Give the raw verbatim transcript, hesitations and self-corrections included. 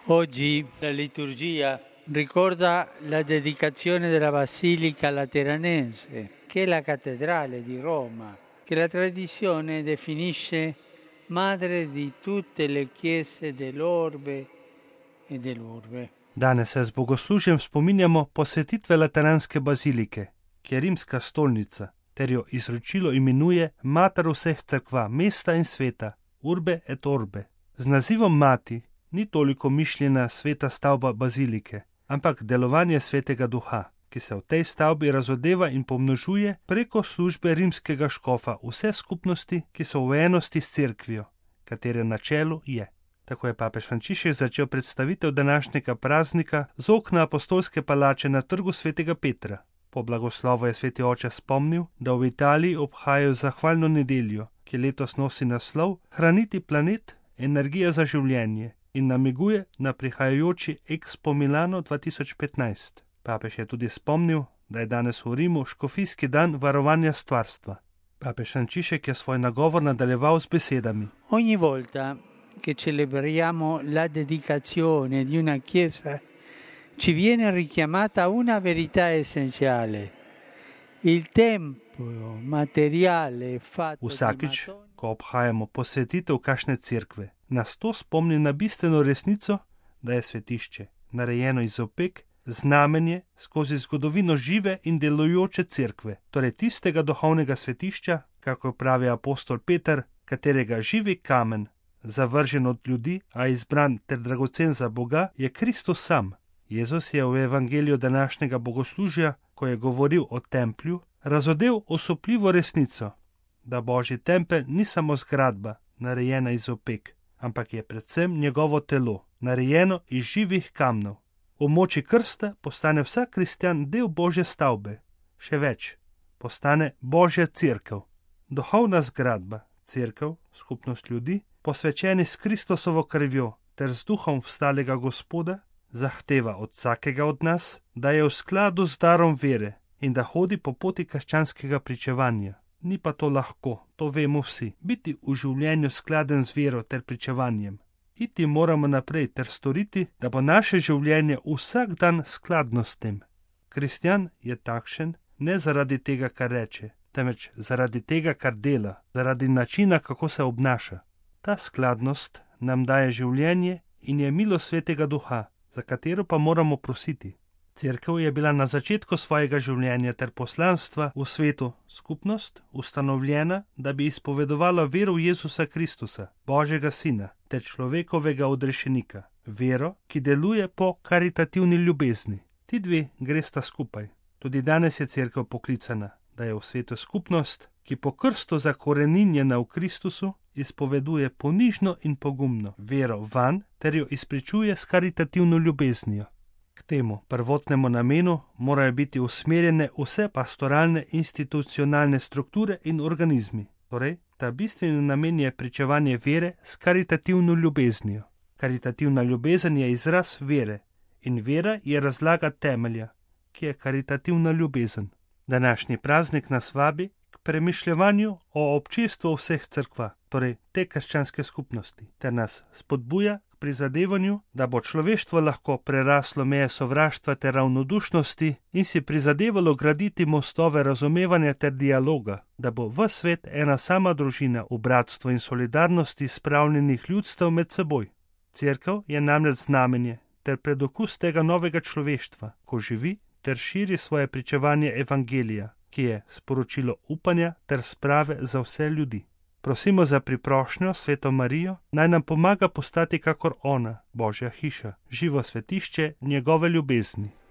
Oggi la liturgia ricorda la dedicazione della Basilica Lateranense, che è la cattedrale di Roma, che la tradizione definisce madre di tutte le chiese dell'orbe e dell'urbe. Danes se z bogoslužjem spominjamo posvetitve Lateranske bazilike, ki je rimska stolnica, ter jo izročilo imenuje mater vseh cerkva, mesta in sveta, urbe et orbe. Z nazivom mati ni toliko mišljena sveta stavba bazilike, ampak delovanje svetega duha, ki se v tej stavbi razodeva in pomnožuje preko službe rimskega škofa vse skupnosti, ki so v enosti s cerkvijo, katere na čelu je. Tako je papež Frančišek začel predstavitev današnjega praznika z okna apostolske palače na trgu svetega Petra. Po blagoslovu je sveti oče spomnil, da v Italiji obhajajo zahvalno nedeljo, ki letos nosi naslov Hraniti planet, energija za življenje, in namiguje na prihajajoči Expo Milano dva tisoč petnajst. Papež je tudi spomnil, da je danes v Rimu škofijski dan varovanja stvarstva. Papež Frančišek je svoj nagovor nadaljeval z besedami. Ogni volta che celebriamo la dedicazione di una chiesa, ci viene richiamata una verità essenziale. Il tempio materiale fatto Vsakič, di mattoni... ko obhajamo posvetitev kakšne cerkve, nas to spomni na bistveno resnico, da je svetišče, narejeno iz opek, znamenje skozi zgodovino žive in delujoče cerkve, torej tistega duhovnega svetišča, kako pravi apostol Peter, katerega živi kamen, zavržen od ljudi, a izbran ter dragocen za Boga, je Kristus sam. Jezus je v evangeliju današnjega bogoslužja, ko je govoril o templju, razodel osupljivo resnico, da Božji tempelj ni samo zgradba, narejena iz opek, ampak je predvsem njegovo telo, narejeno iz živih kamnov. V moči krsta postane vsak kristjan del Božje stavbe. Še več, postane Božja cerkev. Duhovna zgradba, cerkev, skupnost ljudi, posvečeni s Kristusovo krvjo ter z duhom vstalega Gospoda, zahteva od vsakega od nas, da je v skladu z darom vere in da hodi po poti krščanskega pričevanja. Ni pa to lahko, to vemo vsi, biti v življenju skladen z vero ter pričevanjem. Iti moramo naprej ter storiti, da bo naše življenje vsak dan skladno s tem. Kristjan je takšen ne zaradi tega, kar reče, temveč zaradi tega, kar dela, zaradi načina, kako se obnaša. Ta skladnost nam daje življenje in je milost svetega duha, za katero pa moramo prositi. Cerkev je bila na začetku svojega življenja ter poslanstva v svetu skupnost ustanovljena, da bi izpovedovala vero v Jezusa Kristusa, Božjega Sina, ter človekovega odrešenika, vero, ki deluje po karitativni ljubezni. Ti dve gresta skupaj. Tudi danes je cerkev poklicana, da je v svetu skupnost, ki po krstu zakoreninjena v Kristusu, izpoveduje ponižno in pogumno vero vanj ter jo izpričuje s karitativno ljubeznijo. K temu prvotnemu namenu morajo biti usmerjene vse pastoralne institucionalne strukture in organizmi. Torej, ta bistveni namen je pričevanje vere s karitativno ljubeznijo. Karitativna ljubezen je izraz vere in vera je razlaga temelja, ki je karitativna ljubezen. Današnji praznik nas vabi k premišljevanju o občestvu vseh cerkva, torej te krščanske skupnosti, ter nas spodbuja k prizadevanju, da bo človeštvo lahko preraslo meje sovraštva ter ravnodušnosti in si prizadevalo graditi mostove razumevanja ter dialoga, da bo ves svet ena sama družina v bratstvu in solidarnosti spravljenih ljudstev med seboj. Cerkev je namreč znamenje ter predokus tega novega človeštva, ko živi ter širi svoje pričevanje evangelija, ki je sporočilo upanja ter sprave za vse ljudi. Prosimo za priprošnjo Sveto Marijo, naj nam pomaga postati kakor ona, Božja hiša, živo svetišče njegove ljubezni.